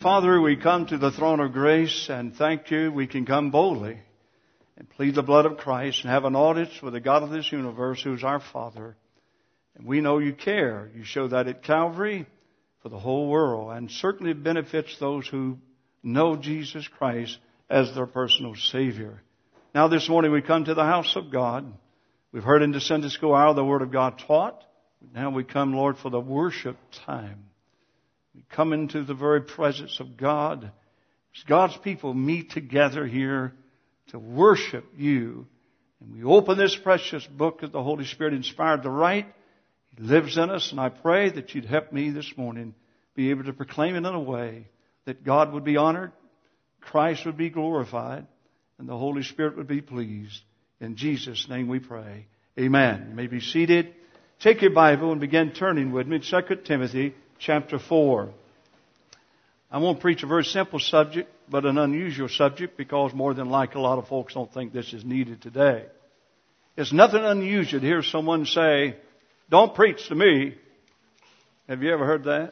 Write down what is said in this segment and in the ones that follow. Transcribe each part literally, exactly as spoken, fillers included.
Father, we come to the throne of grace and thank you. We can come boldly and plead the blood of Christ and have an audience with the God of this universe who is our Father. And we know you care. You show that at Calvary for the whole world, and certainly it benefits those who know Jesus Christ as their personal Savior. Now this morning we come to the house of God. We've heard in the Sunday school hour the Word of God taught. Now we come, Lord, for the worship time. We come into the very presence of God. As God's people meet together here to worship you. And we open this precious book that the Holy Spirit inspired to write. He lives in us, and I pray that you'd help me this morning be able to proclaim it in a way that God would be honored, Christ would be glorified, and the Holy Spirit would be pleased. In Jesus' name we pray. Amen. You may be seated. Take your Bible and begin turning with me to Second Timothy chapter four. I won't preach a very simple subject, but an unusual subject, because more than likely a lot of folks don't think this is needed today. It's nothing unusual to hear someone say, "Don't preach to me." Have you ever heard that?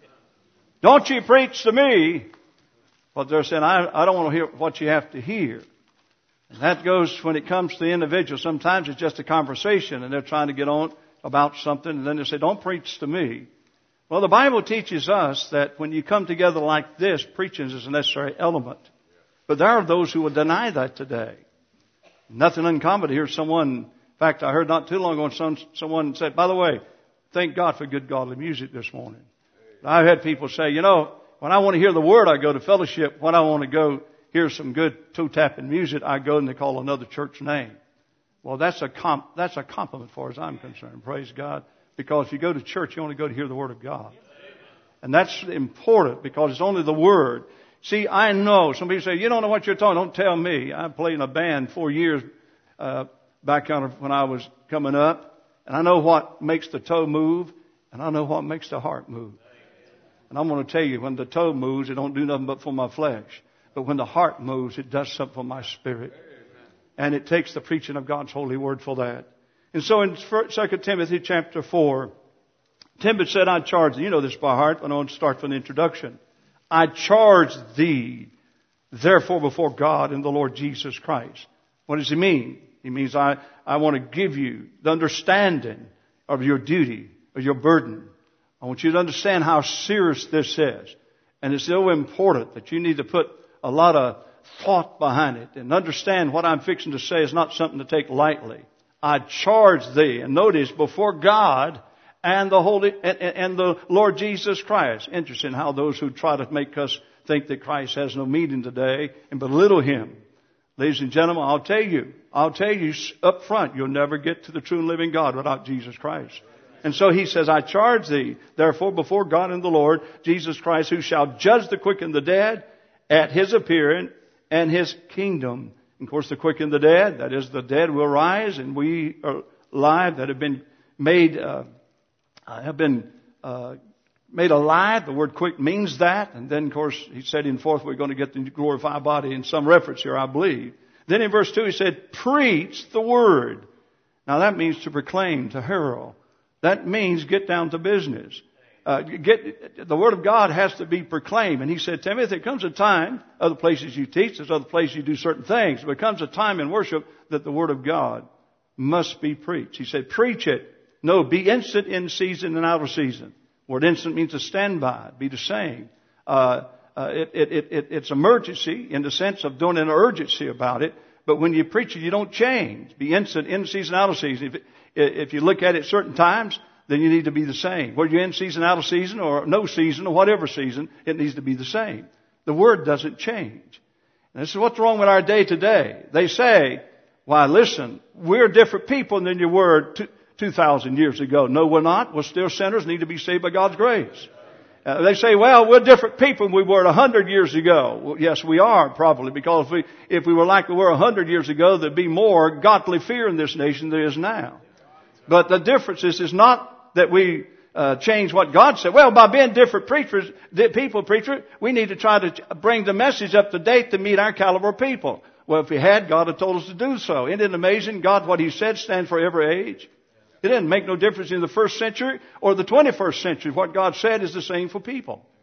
"Don't you preach to me." But they're saying, I, I don't want to hear what you have to hear. And that goes when it comes to the individual. Sometimes it's just a conversation and they're trying to get on about something, and then they say, "Don't preach to me." Well, the Bible teaches us that when you come together like this, preaching is a necessary element. But there are those who would deny that today. Nothing uncommon to hear someone, in fact, I heard not too long ago some, someone said, "By the way, thank God for good godly music this morning." I've had people say, you know, when I want to hear the Word, I go to fellowship. When I want to go hear some good toe-tapping music, I go and they call another church name. Well, that's a comp, that's a compliment as far as I'm concerned. Praise God. Because if you go to church, you only go to hear the Word of God. And that's important because it's only the Word. See, I know. Some people say, "You don't know what you're talking." Don't tell me. I played in a band four years uh, back on when I was coming up. And I know what makes the toe move. And I know what makes the heart move. And I'm going to tell you, when the toe moves, it don't do nothing but for my flesh. But when the heart moves, it does something for my spirit. And it takes the preaching of God's holy word for that. And so in Second Timothy chapter four, Timothy said, "I charge thee." You know this by heart, but I want to start from the introduction. "I charge thee, therefore, before God and the Lord Jesus Christ." What does he mean? He means I, I want to give you the understanding of your duty, of your burden. I want you to understand how serious this is. And it's so important that you need to put a lot of thought behind it and understand what I'm fixing to say is not something to take lightly. "I charge thee," and notice, before God and the Holy and, and the Lord Jesus Christ. Interesting how those who try to make us think that Christ has no meaning today and belittle Him. Ladies and gentlemen, I'll tell you, I'll tell you up front, you'll never get to the true and living God without Jesus Christ. And so he says, "I charge thee, therefore, before God and the Lord Jesus Christ, who shall judge the quick and the dead at His appearing and His kingdom." Of course, the quick and the dead, that is, the dead will rise, and we are alive that have been made, uh, have been uh, made alive. The word "quick" means that. And then, of course, he said in fourth, we're going to get the glorified body in some reference here, I believe. Then in verse two, he said, "Preach the word." Now that means to proclaim, to herald. That means get down to business. Uh, get, the Word of God has to be proclaimed. And he said, "Timothy, there comes a time, other places you teach, there's other places you do certain things. There comes a time in worship that the Word of God must be preached." He said, "Preach it. No, be instant in season and out of season." The word instant means to stand by, be the same. Uh, uh, it, it, it, it's emergency in the sense of doing an urgency about it. But when you preach it, you don't change. Be instant in season, out of season. If, it, if you look at it certain times, then you need to be the same. Whether you're in season, out of season, or no season, or whatever season, it needs to be the same. The Word doesn't change. And this is what's wrong with our day today. They say, "Why, listen, we're different people than you were two thousand years ago." No, we're not. We're still sinners, need to be saved by God's grace. Uh, they say, "Well, we're different people than we were a hundred years ago." Well, yes, we are, probably, because if we, if we were like we were a hundred years ago, there'd be more godly fear in this nation than there is now. But the difference is, is not that we uh, change what God said. Well, by being different preachers, people preacher, we need to try to bring the message up to date to meet our caliber of people. Well, if we had, God had told us to do so. Isn't it amazing? God, what He said stands for every age. It didn't make no difference in the first century or the twenty-first century. What God said is the same for people.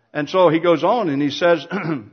and so he goes on and he says,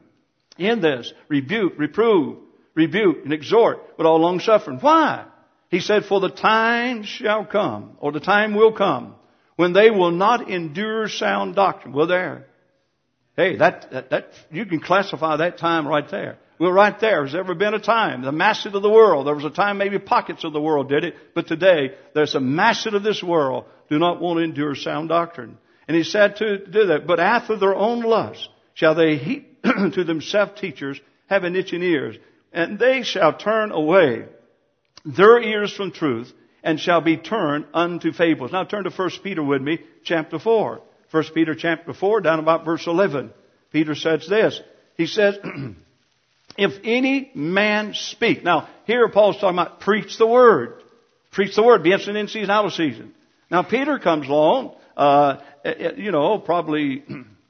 in this, rebuke, reprove, rebuke, and exhort with all long suffering. Why? He said, for the time shall come, or the time will come, when they will not endure sound doctrine. Well, there. Hey, that, that, that, you can classify that time right there. Well, right there. There's ever been a time. The masses of the world. There was a time maybe pockets of the world did it. But today, there's a masses of this world do not want to endure sound doctrine. And he said to do that. But after their own lust shall they heap to themselves teachers having itching ears. And they shall turn away their ears from truth and shall be turned unto fables. Now turn to First Peter with me, chapter four. First Peter chapter four, down about verse eleven. Peter says this. He says, if any man speak. Now, here Paul's talking about preach the word. Preach the word. Be instant in season, out of season. Now, Peter comes along, uh, you know, probably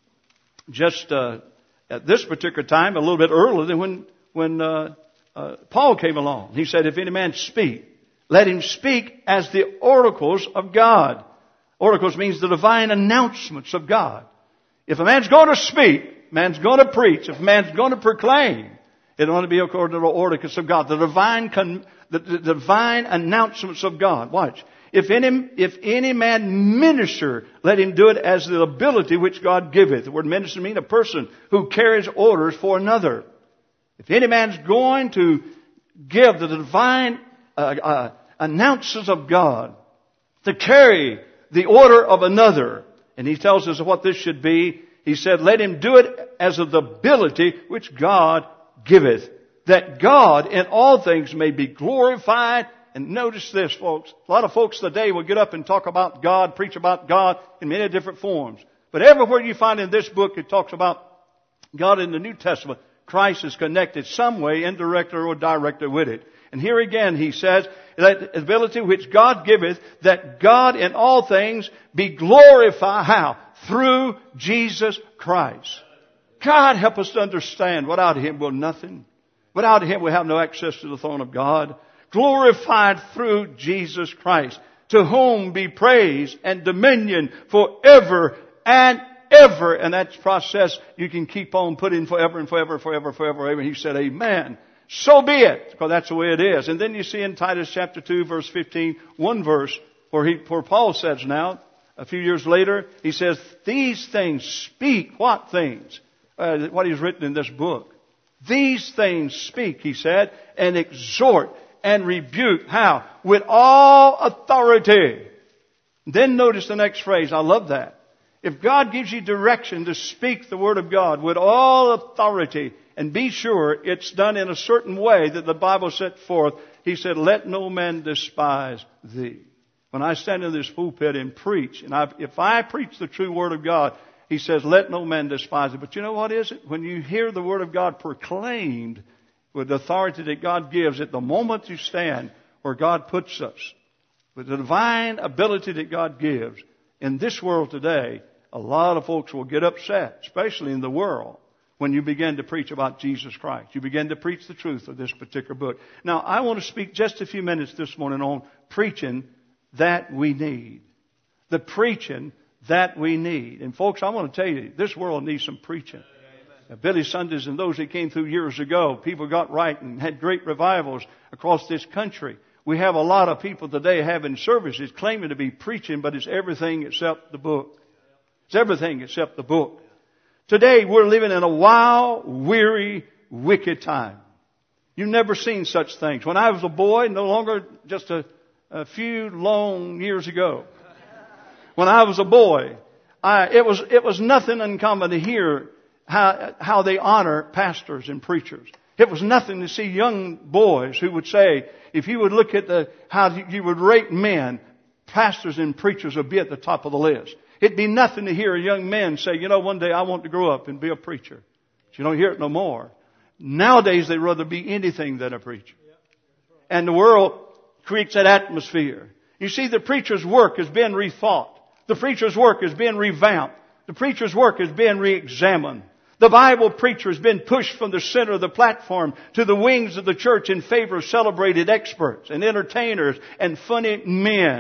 just uh, at this particular time, a little bit earlier than when, when uh, uh, Paul came along. He said, if any man speak, let him speak as the oracles of God. Oracles means the divine announcements of God. If a man's going to speak, man's going to preach, if a man's going to proclaim, it ought to be according to the oracles of God. The divine, con, the, the divine announcements of God. Watch. If any, if any man minister, let him do it as the ability which God giveth. The word minister means a person who carries orders for another. If any man's going to give the divine uh, uh, announcements of God, to carry the order of another, and he tells us what this should be. He said, let him do it as of the ability which God giveth, that God in all things may be glorified. And notice this, folks. A lot of folks today will get up and talk about God, preach about God in many different forms. But everywhere you find in this book, it talks about God in the New Testament. Christ is connected some way, indirectly or directly with it. And here again he says, that ability which God giveth, that God in all things be glorified. How? Through Jesus Christ. God help us to understand, without Him we're nothing. Without Him we have no access to the throne of God. Glorified through Jesus Christ, to whom be praise and dominion forever and ever. And that process you can keep on putting forever and forever, forever, forever, forever. He said, amen. So be it, because that's the way it is. And then you see in Titus chapter two, verse fifteen, one verse where, he, where Paul says now, a few years later, he says, these things speak. What things? Uh, what he's written in this book. These things speak, he said, and exhort and rebuke. How? With all authority. Then notice the next phrase. I love that. If God gives you direction to speak the word of God with all authority, and be sure it's done in a certain way that the Bible set forth, he said, let no man despise thee. When I stand in this pulpit and preach, and I, if I preach the true word of God, he says, let no man despise it. But you know what is it? When you hear the word of God proclaimed with the authority that God gives, at the moment you stand where God puts us, with the divine ability that God gives, in this world today, a lot of folks will get upset, especially in the world, when you begin to preach about Jesus Christ. You begin to preach the truth of this particular book. Now, I want to speak just a few minutes this morning on preaching that we need. The preaching that we need. And folks, I want to tell you, this world needs some preaching. Now, Billy Sundays and those that came through years ago, people got right and had great revivals across this country. We have a lot of people today having services claiming to be preaching, but it's everything except the book. It's everything except the book. Today we're living in a wild, weary, wicked time. You've never seen such things. When I was a boy, no longer just a, a few long years ago. When I was a boy, I, it was it was nothing uncommon to hear how how they honor pastors and preachers. It was nothing to see young boys who would say, if you would look at the how you would rate men, pastors and preachers would be at the top of the list. It'd be nothing to hear a young man say, you know, one day I want to grow up and be a preacher. But you don't hear it no more. Nowadays they'd rather be anything than a preacher. And the world creates that atmosphere. You see, the preacher's work is being rethought. The preacher's work is being revamped. The preacher's work is being re-examined. The Bible preacher has been pushed from the center of the platform to the wings of the church in favor of celebrated experts and entertainers and funny men.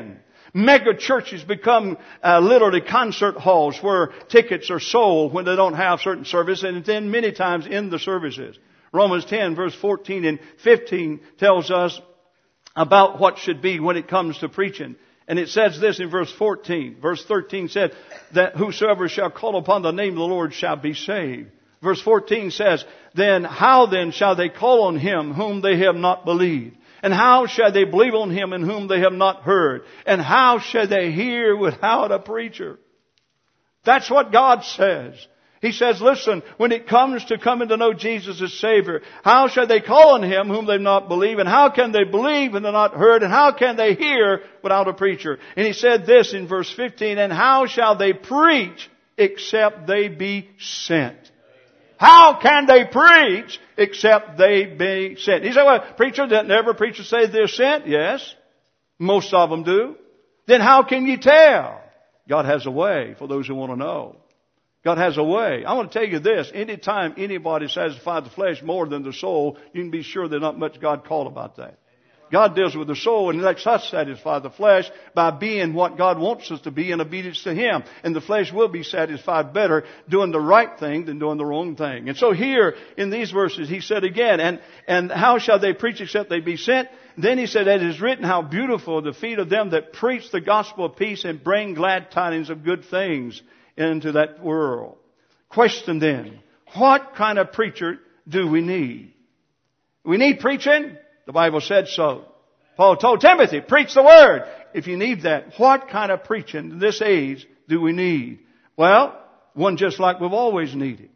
Mega churches become uh, literally concert halls where tickets are sold when they don't have certain service, and then many times in the services. Romans ten verse fourteen and fifteen tells us about what should be when it comes to preaching. And it says this in verse fourteen. Verse thirteen said that whosoever shall call upon the name of the Lord shall be saved. Verse fourteen says, then how then shall they call on him whom they have not believed? And how shall they believe on him in whom they have not heard? And how shall they hear without a preacher? That's what God says. He says, listen, when it comes to coming to know Jesus as Savior, how shall they call on him whom they've not believed? And how can they believe and they're not heard? And how can they hear without a preacher? And he said this in verse fifteen, and how shall they preach except they be sent? How can they preach except they be sent? He said, well, preacher, didn't every preacher say they're sent? Yes. Most of them do. Then how can you tell? God has a way for those who want to know. God has a way. I want to tell you this. Anytime anybody satisfies the flesh more than the soul, you can be sure there's not much God called about that. God deals with the soul and lets us satisfy the flesh by being what God wants us to be in obedience to Him. And the flesh will be satisfied better doing the right thing than doing the wrong thing. And so here in these verses he said again, and, and how shall they preach except they be sent? Then he said, it is written, how beautiful the feet of them that preach the gospel of peace and bring glad tidings of good things into that world. Question then, what kind of preacher do we need? We need preaching? The Bible said so. Paul told Timothy, preach the word. If you need that, what kind of preaching in this age do we need? Well, one just like we've always needed.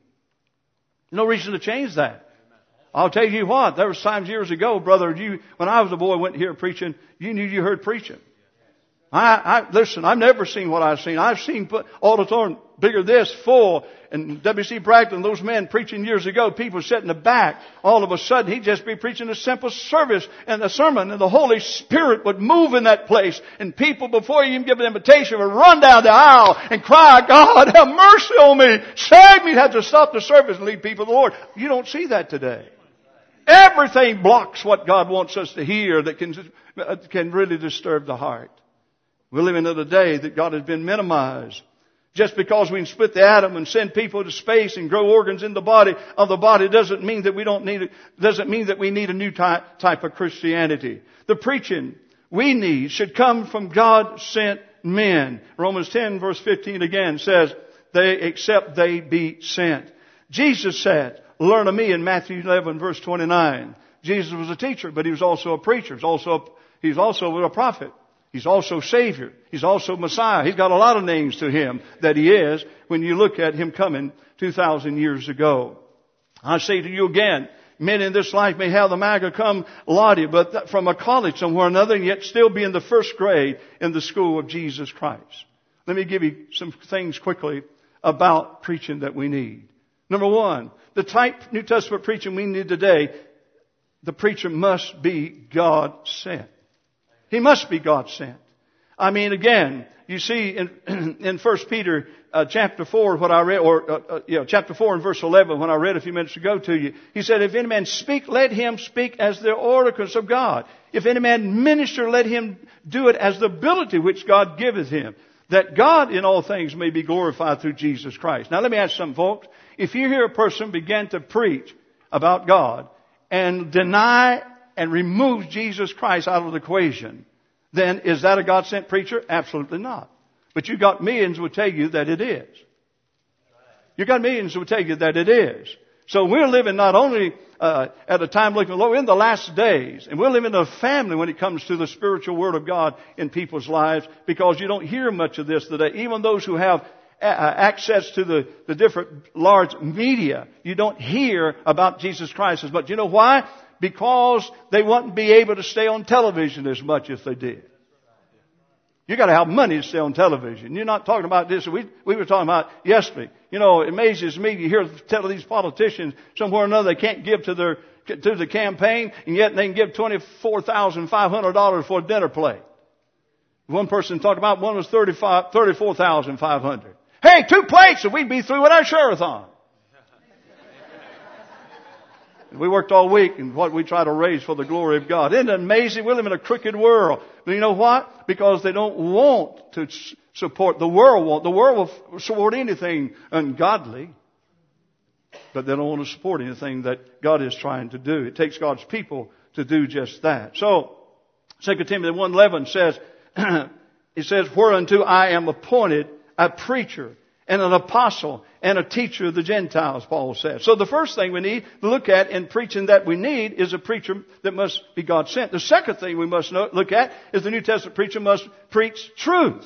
No reason to change that. I'll tell you what, there was times years ago, brother, you, when I was a boy, went here preaching, you knew you heard preaching. I, I, listen, I've never seen what I've seen. I've seen auditorium bigger than this, full, and W C Bragdon, those men preaching years ago, people sitting in the back. All of a sudden, he'd just be preaching a simple service and a sermon, and the Holy Spirit would move in that place. And people, before you even give an invitation, would run down the aisle and cry, God, have mercy on me. Save me. You'd have to stop the service and lead people to the Lord. You don't see that today. Everything blocks what God wants us to hear that can, can really disturb the heart. We're living in a day that God has been minimized. Just because we can split the atom and send people to space and grow organs in the body of the body doesn't mean that we don't need it, doesn't mean that we need a new type, type of Christianity. The preaching we need should come from God-sent men. Romans ten verse fifteen again says, they, except they be sent. Jesus said, learn of me in Matthew eleven verse twenty-nine. Jesus was a teacher, but he was also a preacher. He's also, he's also a prophet. He's also Savior. He's also Messiah. He's got a lot of names to Him that He is when you look at Him coming two thousand years ago. I say to you again, men in this life may have the magna cum laude, but from a college somewhere or another, and yet still be in the first grade in the school of Jesus Christ. Let me give you some things quickly about preaching that we need. Number one, the type New Testament preaching we need today, the preacher must be God sent. He must be God sent. I mean, again, you see in, in First Peter uh, chapter four, what I read, or uh, uh, you know, chapter four and verse eleven, when I read a few minutes ago to you, he said, "If any man speak, let him speak as the oracles of God. If any man minister, let him do it as the ability which God giveth him, that God in all things may be glorified through Jesus Christ." Now, let me ask something, folks. If you hear a person begin to preach about God and deny and removes Jesus Christ out of the equation, then is that a God-sent preacher? Absolutely not. But you got millions who will tell you that it is. You got millions who will tell you that it is. So we're living not only uh, at a time looking low, we're in the last days. And we're living in a family when it comes to the spiritual Word of God in people's lives, because you don't hear much of this today. Even those who have uh, access to the, the different large media, you don't hear about Jesus Christ as much. You know why? Because they wouldn't be able to stay on television as much as they did. You got to have money to stay on television. You're not talking about this. We we were talking about yesterday. You know, it amazes me. You hear tell these politicians somewhere or another they can't give to their to the campaign, and yet they can give twenty-four thousand five hundred dollars for a dinner plate. One person talked about one was thirty-five thirty-four thousand five hundred. Hey, two plates and we'd be through with our share-a-thon. We worked all week in what we try to raise for the glory of God. Isn't it amazing? We live in a crooked world. But you know what? Because they don't want to support, the world won't. The world will support anything ungodly. But they don't want to support anything that God is trying to do. It takes God's people to do just that. So, Second Timothy one eleven says, it says, whereunto I am appointed a preacher and an apostle and a teacher of the Gentiles, Paul says. So the first thing we need to look at in preaching that we need is a preacher that must be God sent. The second thing we must look at is the New Testament preacher must preach truth.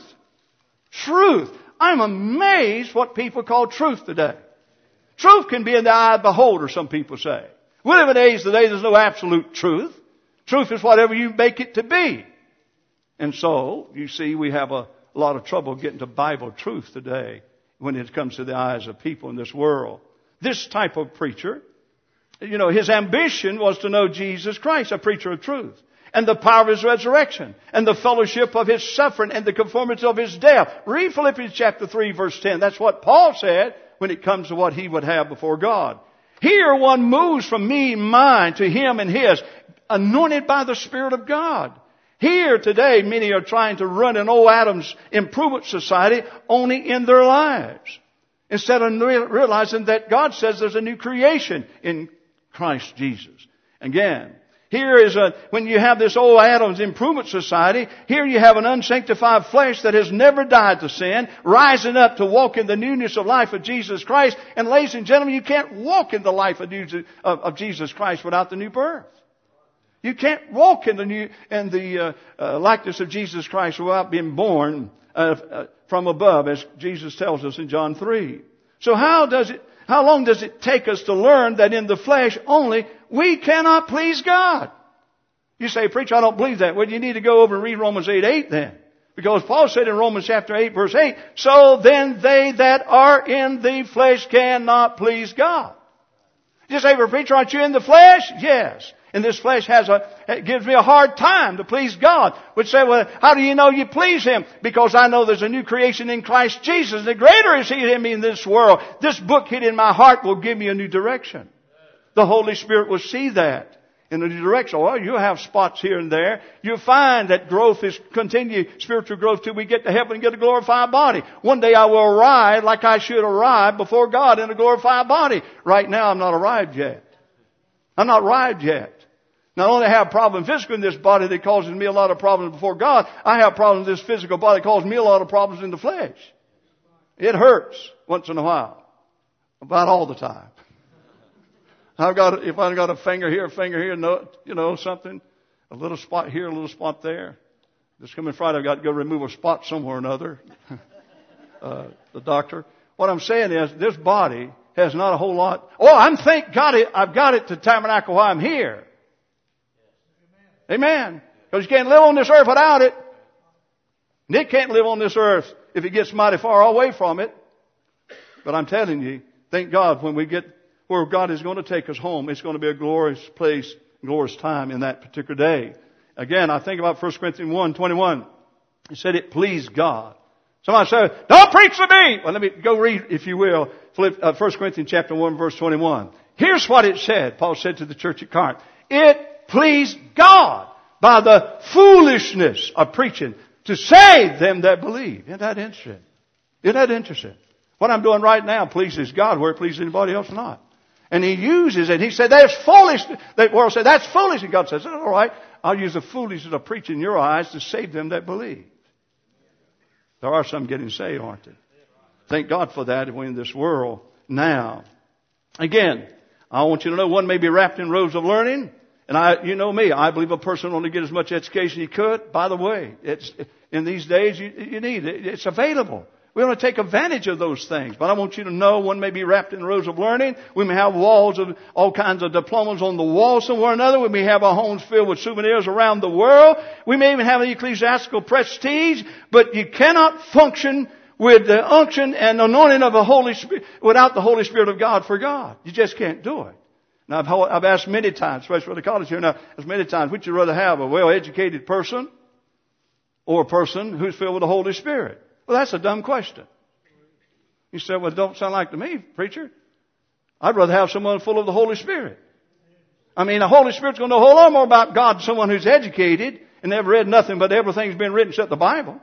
Truth. I'm amazed what people call truth today. Truth can be in the eye of the beholder, some people say. We live in an age today there's no absolute truth. Truth is whatever you make it to be. And so, you see, we have a lot of trouble getting to Bible truth today when it comes to the eyes of people in this world. This type of preacher, you know, his ambition was to know Jesus Christ, a preacher of truth, and the power of His resurrection, and the fellowship of His suffering, and the conformity of His death. Read Philippians chapter three, verse ten. That's what Paul said when it comes to what he would have before God. Here one moves from me and mine to him and his, anointed by the Spirit of God. Here today, many are trying to run an old Adam's improvement society only in their lives, instead of realizing that God says there's a new creation in Christ Jesus. Again, here is a, when you have this old Adam's improvement society, here you have an unsanctified flesh that has never died to sin, rising up to walk in the newness of life of Jesus Christ. And ladies and gentlemen, you can't walk in the life of, of, of Jesus Christ without the new birth. You can't walk in the new, in the uh, uh, likeness of Jesus Christ without being born uh, uh, from above, as Jesus tells us in John three. So how does it, how long does it take us to learn that in the flesh only we cannot please God? You say, preacher, I don't believe that. Well, you need to go over and read Romans eight eight then. Because Paul said in Romans chapter eight, verse eight, so then they that are in the flesh cannot please God. You say, well, preacher, aren't you in the flesh? Yes. And this flesh has a, it gives me a hard time to please God. Which say, well, how do you know you please Him? Because I know there's a new creation in Christ Jesus. The greater is He in me in this world. This book hid in my heart will give me a new direction. The Holy Spirit will see that in a new direction. Well, you'll have spots here and there. You'll find that growth is continued, spiritual growth, till we get to heaven and get a glorified body. One day I will arrive like I should arrive before God in a glorified body. Right now I'm not arrived yet. I'm not arrived yet. Not only have a problem physically in this body that causes me a lot of problems before God, I have problems in this physical body that causes me a lot of problems in the flesh. It hurts once in a while. About all the time. I've got, if I've got a finger here, a finger here, no, you know, something, a little spot here, a little spot there. This coming Friday, I've got to go remove a spot somewhere or another. uh, the doctor. What I'm saying is, this body has not a whole lot. Oh, I'm thank God it, I've got it to tabernacle while I'm here. Amen. Because you can't live on this earth without it. And it can't live on this earth if it gets mighty far away from it. But I'm telling you, thank God when we get where God is going to take us home, it's going to be a glorious place, glorious time in that particular day. Again, I think about First Corinthians one twenty-one. It said it pleased God. Somebody said, don't preach to me! Well, let me go read, if you will, First Corinthians chapter one, verse twenty-one. Here's what it said. Paul said to the church at Corinth. It pleased God by the foolishness of preaching to save them that believe. Isn't that interesting? Isn't that interesting? What I'm doing right now pleases God where it pleases anybody else not. And He uses it. He said, that's foolish. The world said, that's foolish. And God says, all right, I'll use the foolishness of preaching in your eyes to save them that believe. There are some getting saved, aren't there? Thank God for that. We're in this world now. Again, I want you to know one may be wrapped in robes of learning. And I, you know me, I believe a person only get as much education he could. By the way, it's, in these days you, you need it. It's available. We want to take advantage of those things. But I want you to know one may be wrapped in robes of learning. We may have walls of all kinds of diplomas on the wall somewhere or another. We may have our homes filled with souvenirs around the world. We may even have an ecclesiastical prestige. But you cannot function with the unction and anointing of the Holy Spirit without the Holy Spirit of God for God. You just can't do it. Now, I've, I've asked many times, especially for the college here now, as many times, would you rather have a well-educated person or a person who's filled with the Holy Spirit? Well, that's a dumb question. You say, well, it don't sound like to me, preacher. I'd rather have someone full of the Holy Spirit. I mean, the Holy Spirit's going to know a whole lot more about God than someone who's educated and never read nothing but everything's been written except the Bible.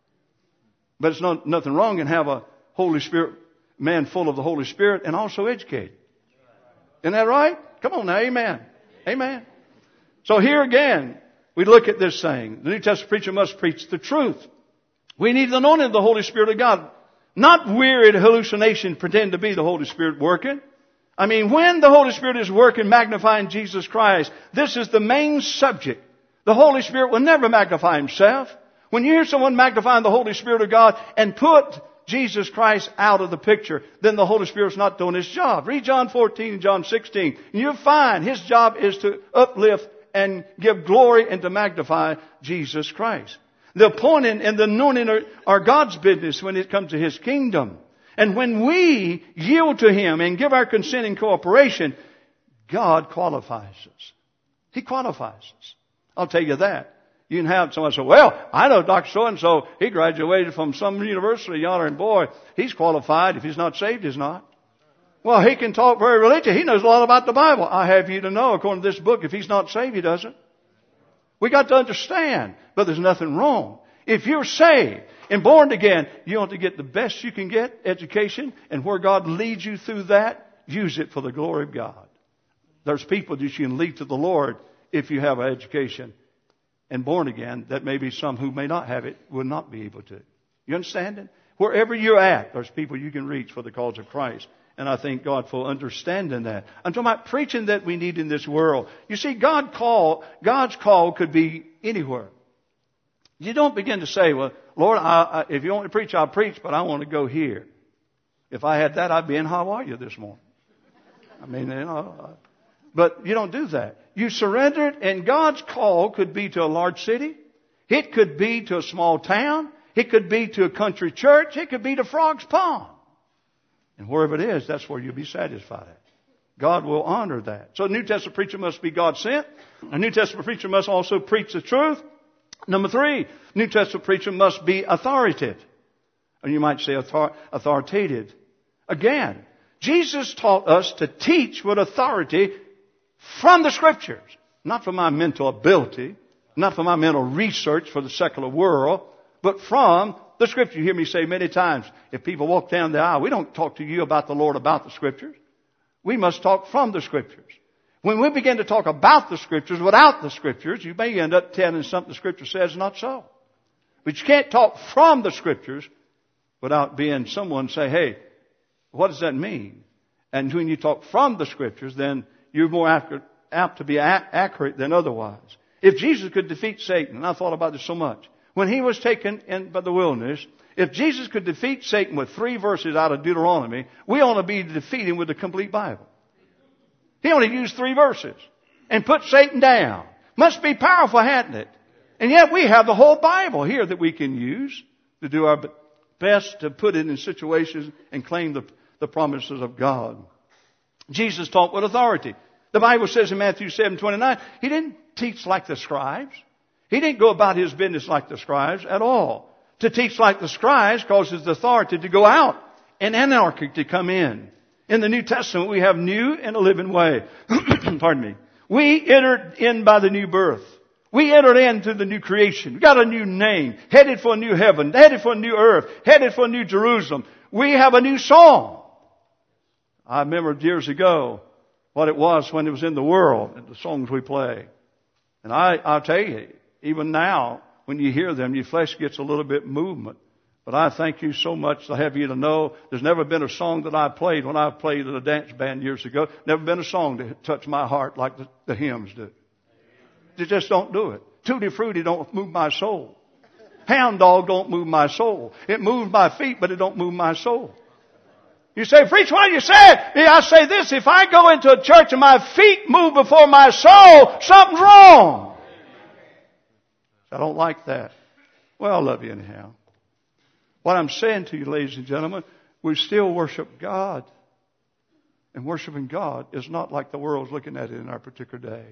But it's not nothing wrong in have a Holy Spirit, man full of the Holy Spirit and also educated. Isn't that right? Come on now, amen. Amen. So here again, we look at this saying. The New Testament preacher must preach the truth. We need the anointing of the Holy Spirit of God. Not weird hallucination pretend to be the Holy Spirit working. I mean, when the Holy Spirit is working, magnifying Jesus Christ, this is the main subject. The Holy Spirit will never magnify Himself. When you hear someone magnifying the Holy Spirit of God and put Jesus Christ out of the picture, then the Holy Spirit's not doing His job. Read John fourteen and John sixteen, and you'll find His job is to uplift and give glory and to magnify Jesus Christ. The appointing and the anointing are, are God's business when it comes to His kingdom. And when we yield to Him and give our consent and cooperation, God qualifies us. He qualifies us. I'll tell you that. You can have someone say, well, I know Doctor So-and-so, he graduated from some university yonder, and boy, he's qualified. If he's not saved, he's not. Well, he can talk very religious. He knows a lot about the Bible. I have you to know, according to this book, if he's not saved, he doesn't. We got to understand, but there's nothing wrong. If you're saved and born again, you want to get the best you can get, education, and where God leads you through that, use it for the glory of God. There's people that you can lead to the Lord if you have an education and born again. That may be some who may not have it, will not be able to. You understand it? Wherever you're at, there's people you can reach for the cause of Christ. And I thank God for understanding that. I'm talking about preaching that we need in this world. You see, God call, God's call could be anywhere. You don't begin to say, well, Lord, I, I, if you want me to preach, I'll preach, but I want to go here. If I had that, I'd be in Hawaii this morning. I mean, you know, but you don't do that. You surrender it, and God's call could be to a large city. It could be to a small town. It could be to a country church. It could be to Frog's Pond. And wherever it is, that's where you'll be satisfied at. God will honor that. So a New Testament preacher must be God sent. A New Testament preacher must also preach the truth. Number three, New Testament preacher must be authoritative. And you might say author- authoritative. Again, Jesus taught us to teach with authority from the Scriptures. Not from my mental ability, not from my mental research for the secular world, but from the Scripture. You hear me say many times, if people walk down the aisle, we don't talk to you about the Lord about the Scriptures. We must talk from the Scriptures. When we begin to talk about the Scriptures without the Scriptures, you may end up telling something the Scripture says not so. But you can't talk from the Scriptures without being someone say, hey, what does that mean? And when you talk from the Scriptures, then you're more accurate, apt to be a- accurate than otherwise. If Jesus could defeat Satan, and I thought about this so much, when He was taken in by the wilderness, if Jesus could defeat Satan with three verses out of Deuteronomy, we ought to be defeating with the complete Bible. He only used three verses and put Satan down. Must be powerful, hadn't it? And yet we have the whole Bible here that we can use to do our best to put it in situations and claim the, the promises of God. Jesus taught with authority. The Bible says in Matthew seven twenty-nine, He didn't teach like the scribes. He didn't go about His business like the scribes at all. To teach like the scribes causes the authority to go out and anarchy to come in. In the New Testament, we have new and a living way. Pardon me. We entered in by the new birth. We entered into the new creation. We got a new name. Headed for a new heaven. Headed for a new earth. Headed for a new Jerusalem. We have a new song. I remember years ago what it was when it was in the world and the songs we play. And I, I'll tell you, even now, when you hear them, your flesh gets a little bit movement. But I thank you so much to have you to know there's never been a song that I played when I played in a dance band years ago. Never been a song that touched my heart like the, the hymns do. They just don't do it. Tutti Frutti don't move my soul. Hound Dog don't move my soul. It moves my feet, but it don't move my soul. You say, preach what you said. Yeah, I say this, if I go into a church and my feet move before my soul, something's wrong. I don't like that. Well, I love you anyhow. What I'm saying to you, ladies and gentlemen, we still worship God. And worshiping God is not like the world's looking at it in our particular day.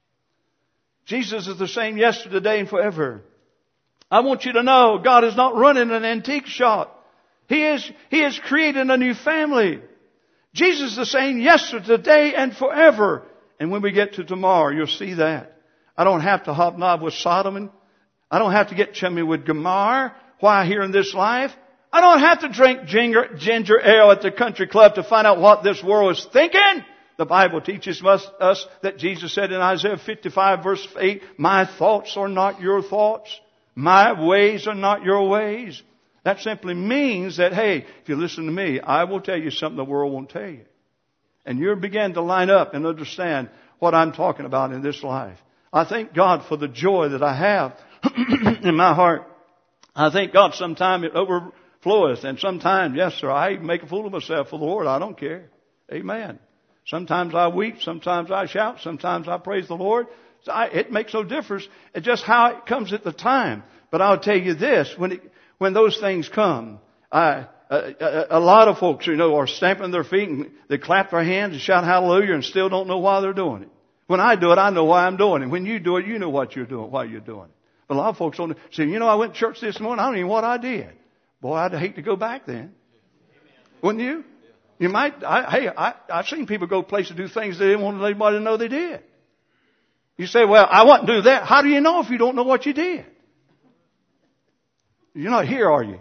Jesus is the same yesterday, today, and forever. I want you to know God is not running an antique shop. He is, He is creating a new family. Jesus is the same yesterday, today, and forever. And when we get to tomorrow, you'll see that. I don't have to hobnob with Sodom, and I don't have to get chummy with Gomorrah. Why here in this life? I don't have to drink ginger, ginger ale at the country club to find out what this world is thinking. The Bible teaches us, us that Jesus said in Isaiah fifty-five verse eight, my thoughts are not your thoughts. My ways are not your ways. That simply means that, hey, if you listen to me, I will tell you something the world won't tell you. And you'll begin to line up and understand what I'm talking about in this life. I thank God for the joy that I have in my heart. I thank God sometimes it overfloweth. And sometimes, yes, sir, I even make a fool of myself for the Lord. I don't care. Amen. Sometimes I weep. Sometimes I shout. Sometimes I praise the Lord. So I, it makes no difference. It's just how it comes at the time. But I'll tell you this, when it, when those things come, I, a, a, a lot of folks, you know, are stamping their feet and they clap their hands and shout hallelujah and still don't know why they're doing it. When I do it, I know why I'm doing it. When you do it, you know what you're doing, why you're doing it. But a lot of folks don't say, you know, I went to church this morning. I don't even know what I did. Boy, I'd hate to go back then. Wouldn't you? You might, I, hey, I, I've seen people go places to do things they didn't want anybody to know they did. You say, well, I wouldn't do that. How do you know if you don't know what you did? You're not here, are you?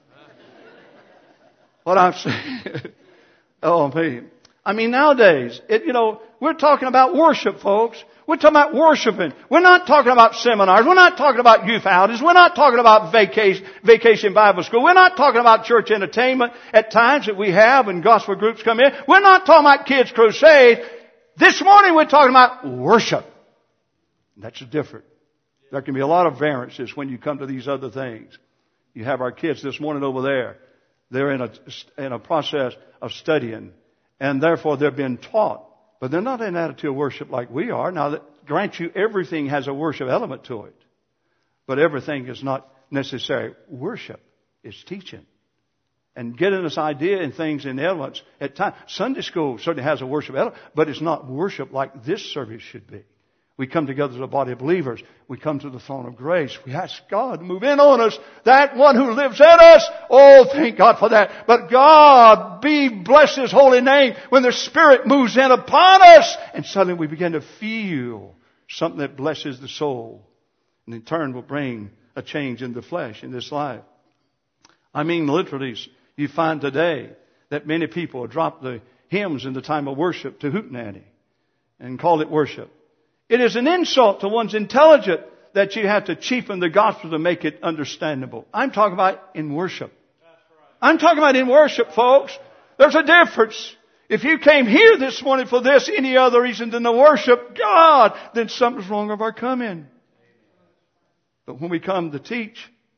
What I'm saying. Oh, man. I mean, nowadays, it, you know, we're talking about worship, folks. We're talking about worshiping. We're not talking about seminars. We're not talking about youth outings. We're not talking about vacation, vacation Bible school. We're not talking about church entertainment at times that we have and gospel groups come in. We're not talking about kids' crusade. This morning we're talking about worship. That's different. There can be a lot of variances when you come to these other things. You have our kids this morning over there. They're in a, in a process of studying, and therefore they're being taught. But they're not in an attitude of worship like we are. Now, that, grant you, everything has a worship element to it. But everything is not necessary. Worship is teaching. And getting this idea and things in elements at times. Sunday school certainly has a worship element, but it's not worship like this service should be. We come together as a body of believers. We come to the throne of grace. We ask God to move in on us. That one who lives in us. Oh, thank God for that. But God, be bless His holy name when the Spirit moves in upon us. And suddenly we begin to feel something that blesses the soul. And in turn will bring a change in the flesh in this life. I mean, literally, you find today that many people drop the hymns in the time of worship to hootenanny and call it worship. It is an insult to one's intelligence that you have to cheapen the gospel to make it understandable. I'm talking about in worship. I'm talking about in worship, folks. There's a difference. If you came here this morning for this, any other reason than to worship God, then something's wrong with our coming. But when we come to teach,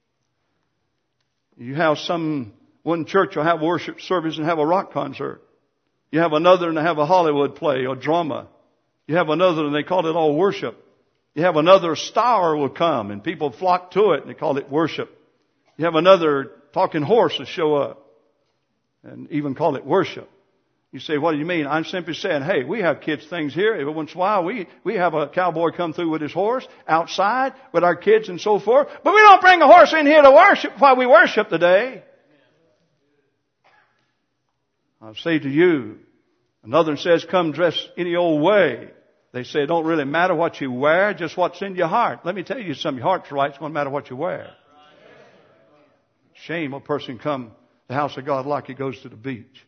you have some, one church will have worship service and have a rock concert. You have another and they have a Hollywood play or drama. You have another, and they call it all worship. You have another, star will come, and people flock to it, and they call it worship. You have another talking horse will show up, and even call it worship. You say, what do you mean? I'm simply saying, hey, we have kids' things here. Every once in a while, we, we have a cowboy come through with his horse outside with our kids and so forth. But we don't bring a horse in here to worship while we worship today. I'll say to you, another says, come dress any old way. They say it don't really matter what you wear, just what's in your heart. Let me tell you something. Your heart's right. It's going to matter what you wear. Shame a person come to the house of God like he goes to the beach.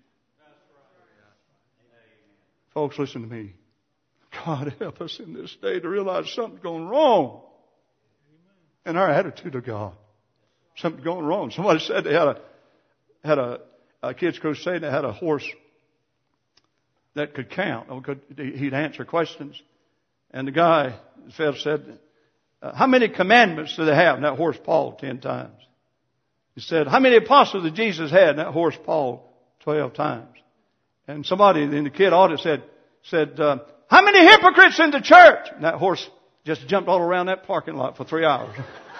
Folks, listen to me. God help us in this day to realize something's going wrong in our attitude of God. Something's going wrong. Somebody said they had a, had a, a kids' crusade. They had a horse that could count. Or could, he'd answer questions. And the guy said, uh, how many commandments do they have? And that horse pawed ten times. He said, how many apostles did Jesus have? And that horse pawed twelve times. And somebody in the kid audience said, said, uh, how many hypocrites in the church? And that horse just jumped all around that parking lot for three hours.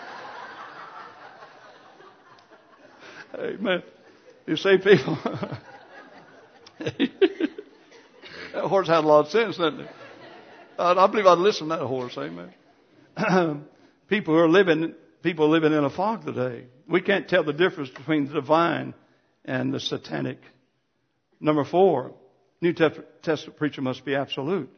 Amen. You see, people, that horse had a lot of sense, didn't it? I believe I'd listen to that horse. Amen. People who are living, people are living in a fog today. We can't tell the difference between the divine and the satanic. Number four, New Testament preacher must be absolute.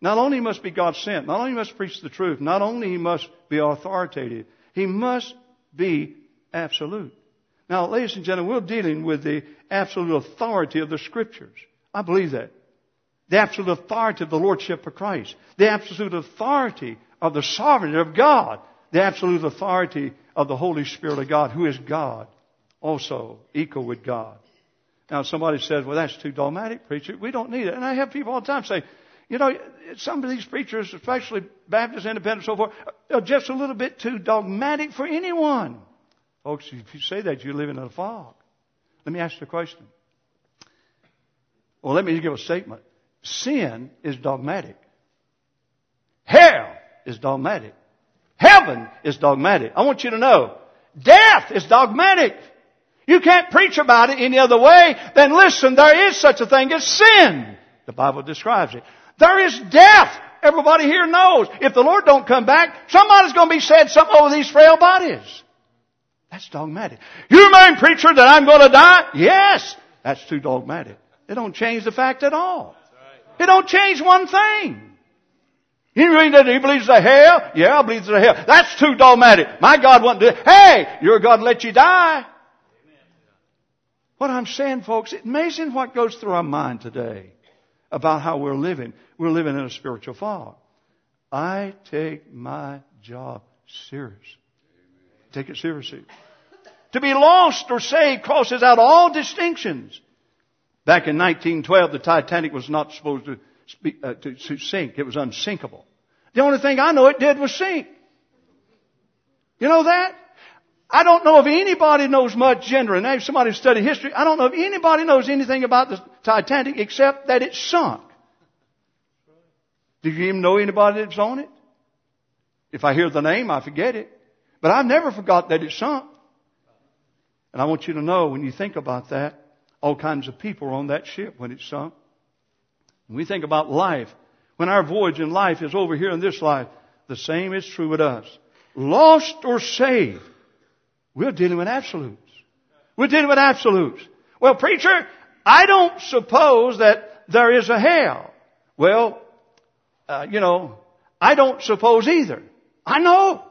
Not only must he be God sent, not only must he preach the truth, not only he must be authoritative, he must be absolute. Now, ladies and gentlemen, we're dealing with the absolute authority of the Scriptures. I believe that. The absolute authority of the Lordship of Christ. The absolute authority of the sovereignty of God. The absolute authority of the Holy Spirit of God, who is God, also equal with God. Now, somebody says, well, that's too dogmatic, preacher. We don't need it. And I have people all the time say, you know, some of these preachers, especially Baptists, Independents, so forth, are just a little bit too dogmatic for anyone. Folks, if you say that, you're living in a fog. Let me ask you a question. Well, let me give a statement. Sin is dogmatic. Hell is dogmatic. Heaven is dogmatic. I want you to know, death is dogmatic. You can't preach about it any other way than listen, there is such a thing as sin. The Bible describes it. There is death. Everybody here knows. If the Lord don't come back, somebody's going to be saying something over these frail bodies. That's dogmatic. You mean, preacher, that I'm going to die? Yes. That's too dogmatic. It don't change the fact at all. It don't change one thing. You mean that he believes in hell? Yeah, I believe in hell. That's too dogmatic. My God won't do it. Hey, your God let you die. What I'm saying, folks, it's amazing what goes through our mind today about how we're living. We're living in a spiritual fog. I take my job serious. Take it seriously. To be lost or saved crosses out all distinctions. Back in nineteen twelve, the Titanic was not supposed to, speak, uh, to, to sink. It was unsinkable. The only thing I know it did was sink. You know that? I don't know if anybody knows much gender. And if somebody studied history, I don't know if anybody knows anything about the Titanic except that it sunk. Do you even know anybody that's on it? If I hear the name, I forget it. But I've never forgot that it sunk. And I want you to know, when you think about that, all kinds of people were on that ship when it sunk. When we think about life, when our voyage in life is over here in this life, the same is true with us. Lost or saved, we're dealing with absolutes. We're dealing with absolutes. Well, preacher, I don't suppose that there is a hell. Well, uh, you know, I don't suppose either. I know.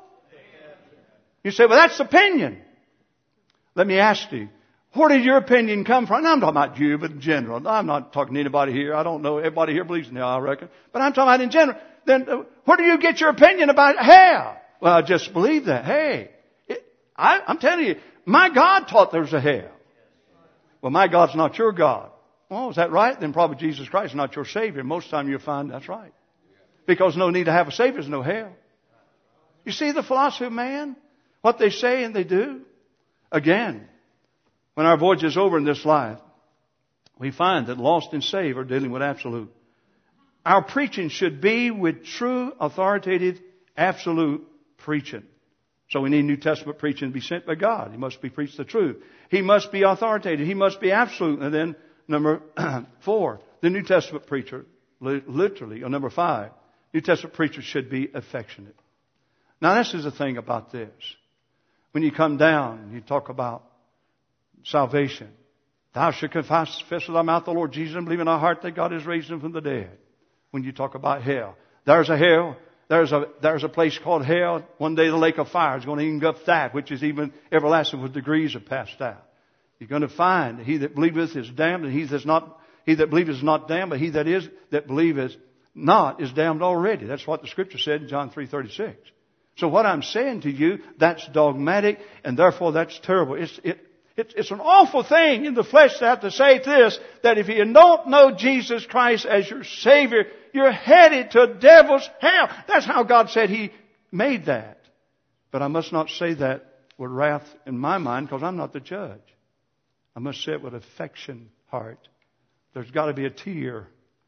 You say, well, that's opinion. Let me ask you, where did your opinion come from? Now, I'm talking about you, but in general. I'm not talking to anybody here. I don't know. Everybody here believes in hell, I reckon. But I'm talking about in general. Then uh, where do you get your opinion about hell? Well, I just believe that. Hey, it, I, I'm telling you, my God taught there was a hell. Well, my God's not your God. Oh, is that right? Then probably Jesus Christ is not your Savior. Most of the time you'll find that's right. Because no need to have a Savior, there's no hell. You see the philosophy of man? What they say and they do? Again, when our voyage is over in this life, we find that lost and saved are dealing with absolute. Our preaching should be with true, authoritative, absolute preaching. So we need New Testament preaching to be sent by God. He must be preached the truth. He must be authoritative. He must be absolute. And then number four, the New Testament preacher, literally, or number five, New Testament preacher should be affectionate. Now this is the thing about this. When you come down, you talk about salvation. Thou shalt confess with thy mouth the Lord Jesus and believe in thy heart that God has raised him from the dead. When you talk about hell, there's a hell. There's a, there's a place called hell. One day the lake of fire is going to engulf that, which is even everlasting with degrees of passed out. You're going to find he that believeth is damned, and he that's not, he that believeth is not damned, but he that is, that believeth not is damned already. That's what the scripture said in John three thirty-six. So what I'm saying to you, that's dogmatic, and therefore that's terrible. It's, it, It's, it's an awful thing in the flesh to have to say this, that if you don't know Jesus Christ as your Savior, you're headed to devil's hell. That's how God said He made that. But I must not say that with wrath in my mind, because I'm not the judge. I must say it with affection heart. There's got to be a tear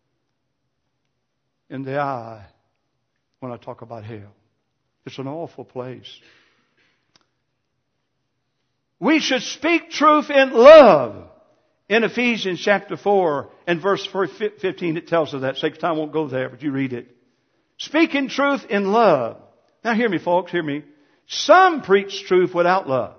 in the eye when I talk about hell. It's an awful place. We should speak truth in love. In Ephesians chapter four and verse fifteen, it tells us that. Sake of time, I won't go there, but you read it. Speaking truth in love. Now hear me, folks, hear me. Some preach truth without love.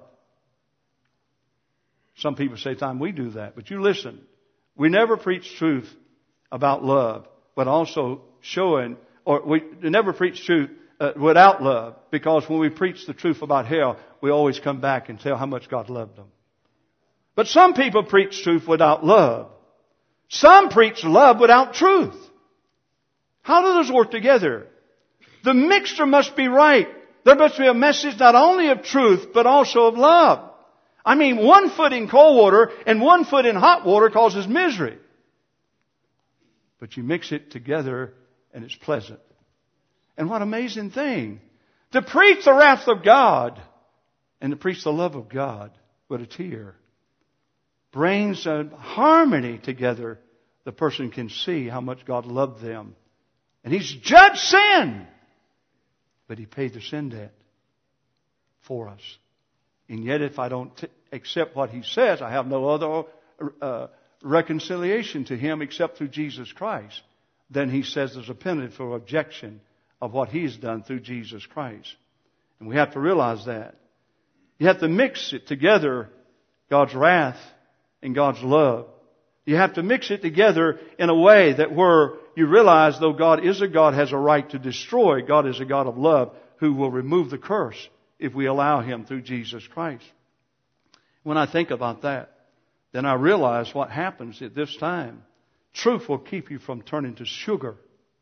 Some people say, time we do that. But you listen. We never preach truth about love, but also showing, or we never preach truth uh, without love, because when we preach the truth about hell, we always come back and tell how much God loved them. But some people preach truth without love. Some preach love without truth. How do those work together? The mixture must be right. There must be a message not only of truth, but also of love. I mean, one foot in cold water and one foot in hot water causes misery. But you mix it together and it's pleasant. And what an amazing thing. To preach the wrath of God and to preach the love of God with a tear brings a harmony together. The person can see how much God loved them. And He's judged sin. But He paid the sin debt for us. And yet if I don't t- accept what He says, I have no other uh, reconciliation to Him except through Jesus Christ. Then He says there's a penalty for objection of what He's done through Jesus Christ. And we have to realize that. You have to mix it together, God's wrath and God's love. You have to mix it together in a way that where you realize, though God is a God, has a right to destroy, God is a God of love who will remove the curse if we allow Him through Jesus Christ. When I think about that, then I realize what happens at this time. Truth will keep you from turning to sugar.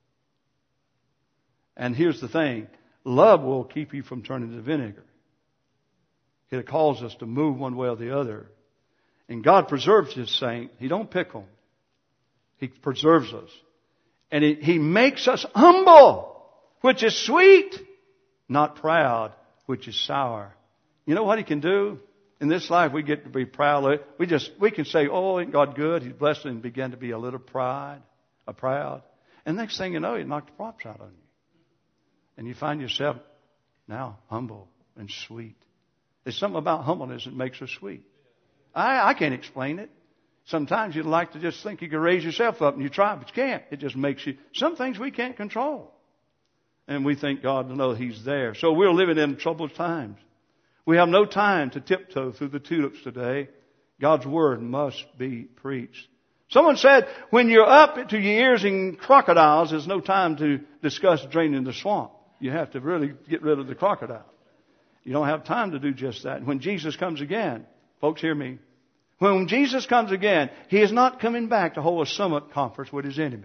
And here's the thing. Love will keep you from turning to vinegar. It calls us to move one way or the other. And God preserves His saint. He don't pick them. He preserves us. And it, He makes us humble, which is sweet, not proud, which is sour. You know what He can do? In this life, we get to be proud. We just, we can say, oh, ain't God good? He's blessed, and begin to be a little pride, a proud. And next thing you know, He knocked the props out on you. And you find yourself now humble and sweet. There's something about humbleness that makes us sweet. I, I can't explain it. Sometimes you'd like to just think you can raise yourself up and you try, but you can't. It just makes you, some things we can't control. And we think God to know He's there. So we're living in troubled times. We have no time to tiptoe through the tulips today. God's Word must be preached. Someone said, when you're up to your ears in crocodiles, there's no time to discuss draining the swamp. You have to really get rid of the crocodile. You don't have time to do just that. And when Jesus comes again, folks, hear me. When Jesus comes again, He is not coming back to hold a summit conference with His enemies.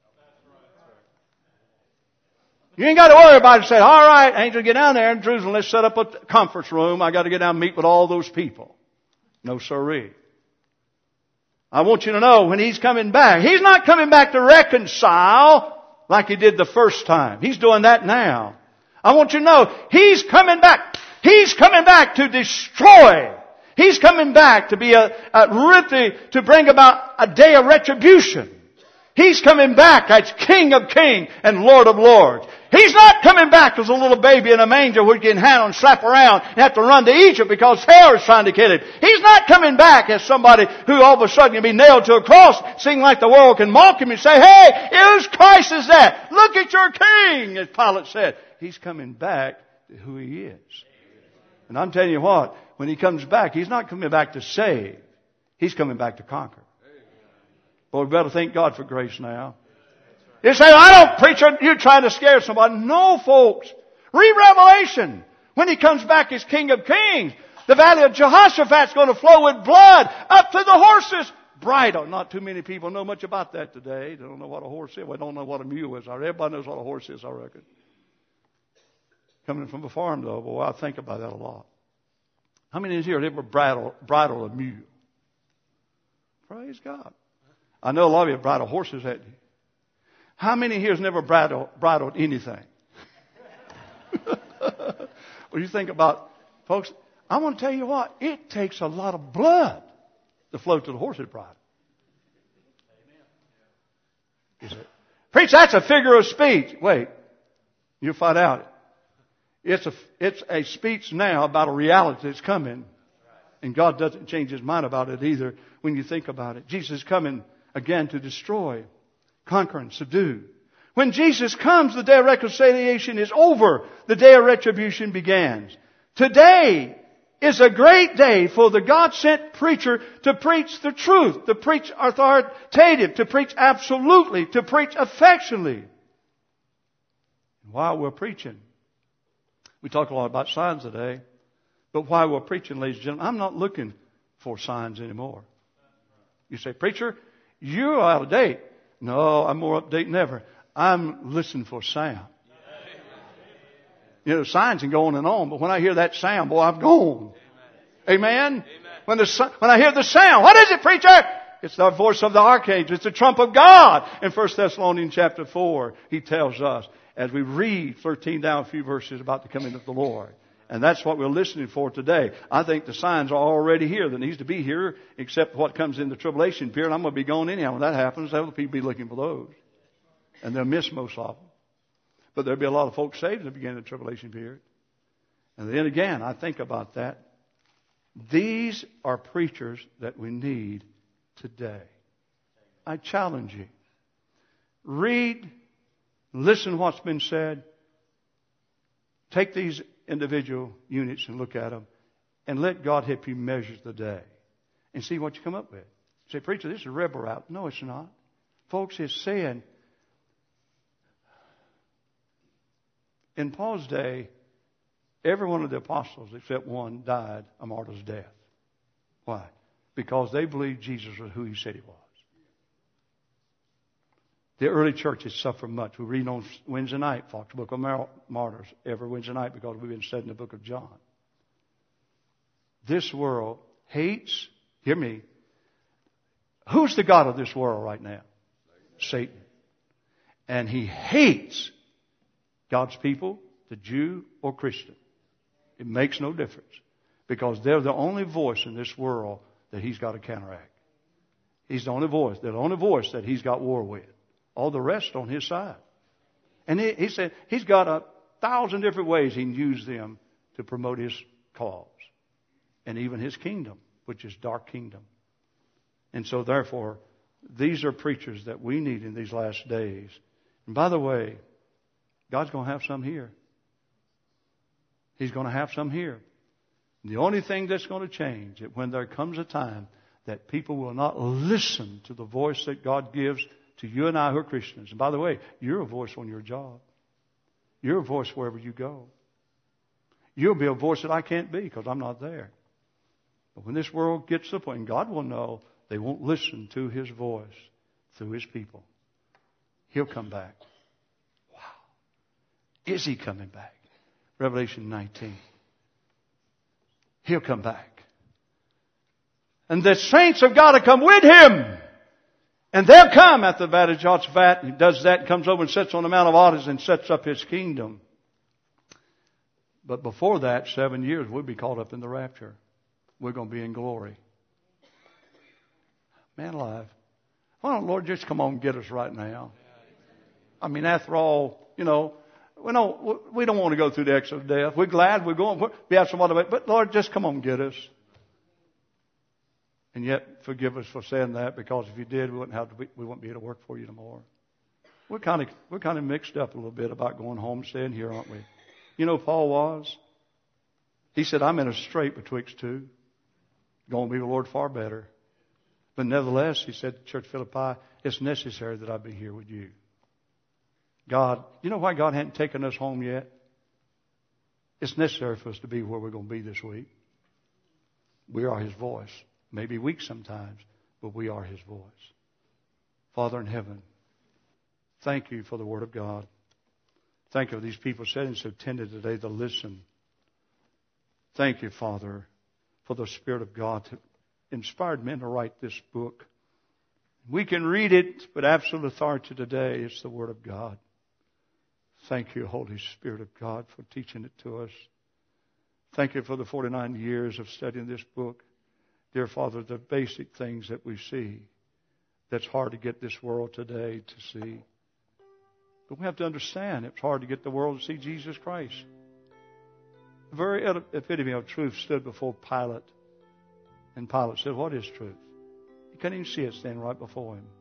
You ain't got to worry about it. Say, all right, angel, get down there in Jerusalem. Let's set up a conference room. I got to get down and meet with all those people. No, sirree. I want you to know when He's coming back, He's not coming back to reconcile like He did the first time. He's doing that now. I want you to know He's coming back. He's coming back to destroy. He's coming back to be a, a really, to bring about a day of retribution. He's coming back as King of Kings and Lord of Lords. He's not coming back as a little baby in a manger who can handle and slap around and have to run to Egypt because Herod is trying to kill him. He's not coming back as somebody who all of a sudden can be nailed to a cross, seem like the world can mock Him and say, hey, whose Christ is that? Look at your King, as Pilate said. He's coming back to who He is. And I'm telling you what, when He comes back, He's not coming back to save. He's coming back to conquer. Boy, we better thank God for grace now. You say, I don't preach, you're trying to scare somebody. No, folks. Read Revelation. When He comes back as King of Kings, the valley of Jehoshaphat's going to flow with blood up to the horses. Bridle. Not too many people know much about that today. They don't know what a horse is. We don't know what a mule is. Everybody knows what a horse is, I reckon. Coming from a farm, though, boy, I think about that a lot. How many in here have ever bridled, bridled a mule? Praise God. I know a lot of you have bridled horses, haven't you? How many here has never bridled, bridled anything? Well, you think about, folks, I want to tell you what, it takes a lot of blood to flow to the horse's bridle. Is it? Preach, that's a figure of speech. Wait, you'll find out. It's a, it's a speech now about a reality that's coming. And God doesn't change His mind about it either when you think about it. Jesus is coming again to destroy, conquer, and subdue. When Jesus comes, the day of reconciliation is over. The day of retribution begins. Today is a great day for the God-sent preacher to preach the truth, to preach authoritative, to preach absolutely, to preach affectionately. And while we're preaching, we talk a lot about signs today, but while we're preaching, ladies and gentlemen, I'm not looking for signs anymore. You say, preacher, you're out of date. No, I'm more up to date than ever. I'm listening for sound. You know, signs can go on and on, but when I hear that sound, boy, I'm gone. Amen? Amen. When, the, when I hear the sound, what is it, preacher? It's the voice of the archangel. It's the trump of God. In First Thessalonians chapter four, he tells us, as we read thirteen down a few verses about the coming of the Lord. And that's what we're listening for today. I think the signs are already here that needs to be here, except what comes in the tribulation period. I'm going to be gone anyhow. When that happens, other people will be looking for those. And they'll miss most of them. But there'll be a lot of folks saved at the beginning of the tribulation period. And then again, I think about that. These are preachers that we need today. I challenge you. Read, listen to what's been said. Take these individual units and look at them. And let God help you measure the day. And see what you come up with. Say, preacher, this is a rebel route. No, it's not. Folks, it's saying, in Paul's day, every one of the apostles except one died a martyr's death. Why? Because they believed Jesus was who he said he was. The early church has suffered much. We read on Wednesday night, Fox, Book of Martyrs, every Wednesday night because we've been studying the book of John. This world hates, hear me, who's the God of this world right now? Satan. And he hates God's people, the Jew or Christian. It makes no difference. Because they're the only voice in this world that he's got to counteract. He's the only voice. They're the only voice that he's got war with. All the rest on his side. And he, he said he's got a thousand different ways he can use them to promote his cause. And even his kingdom, which is dark kingdom. And so therefore, these are preachers that we need in these last days. And by the way, God's going to have some here. He's going to have some here. The only thing that's going to change is when there comes a time that people will not listen to the voice that God gives to you and I who are Christians. And by the way, you're a voice on your job. You're a voice wherever you go. You'll be a voice that I can't be because I'm not there. But when this world gets to the point, God will know they won't listen to his voice through his people. He'll come back. Wow. Is he coming back? Revelation nineteen. He'll come back. And the saints have got to come with him. And they'll come at the Valley of Jehoshaphat. He does that and comes over and sits on the Mount of Olives and sets up his kingdom. But before that, seven years, we'll be caught up in the rapture. We're going to be in glory. Man alive. Why don't the Lord just come on and get us right now? I mean, after all, you know, we don't, we don't want to go through the exit of death. We're glad we're going. We have some other way. But Lord, just come on and get us. And yet, forgive us for saying that, because if you did, we wouldn't have to be, we wouldn't be able to work for you no more. We're kind of we're kind of mixed up a little bit about going home and staying here, aren't we? You know, Paul was. He said, "I'm in a strait betwixt two. Going to be the Lord far better." But nevertheless, he said to Church Philippi, "It's necessary that I be here with you." God, you know why God hadn't taken us home yet? It's necessary for us to be where we're going to be this week. We are his voice. Maybe weak sometimes, but we are his voice. Father in heaven, thank you for the word of God. Thank you for these people sitting so tender today to listen. Thank you, Father, for the Spirit of God that inspired men to write this book. We can read it, but absolute authority today is the Word of God. Thank you, Holy Spirit of God, for teaching it to us. Thank you for the forty-nine years of studying this book. Dear Father, the basic things that we see that's hard to get this world today to see. But we have to understand it's hard to get the world to see Jesus Christ. The very epitome of truth stood before Pilate. And Pilate said, "What is truth?" He couldn't even see it standing right before him.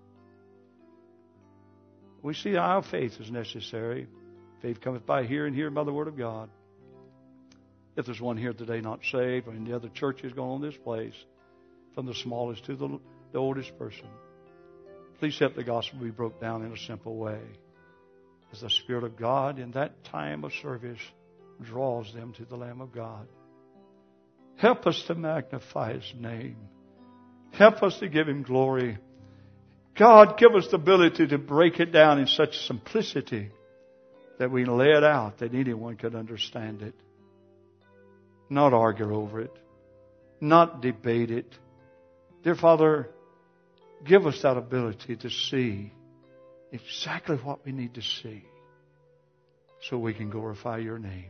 We see our faith is necessary. Faith cometh by hearing, hearing by the Word of God. If there's one here today not saved, or in the other churches going on this place, from the smallest to the, the oldest person, please help the gospel be broke down in a simple way. as the Spirit of God in that time of service draws them to the Lamb of God. Help us to magnify His name. Help us to give Him glory. God, give us the ability to break it down in such simplicity that we lay it out that anyone could understand it. Not argue over it. Not debate it. Dear Father, give us that ability to see exactly what we need to see so we can glorify Your name.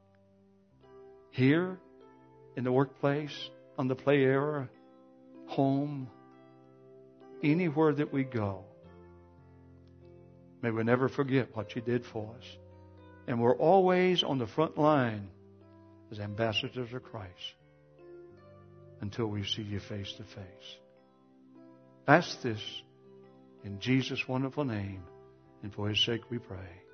Here, in the workplace, on the play area, home, anywhere that we go, may we never forget what You did for us. And we're always on the front line as ambassadors of Christ until we see You face to face. Ask this in Jesus' wonderful name, and for His sake we pray.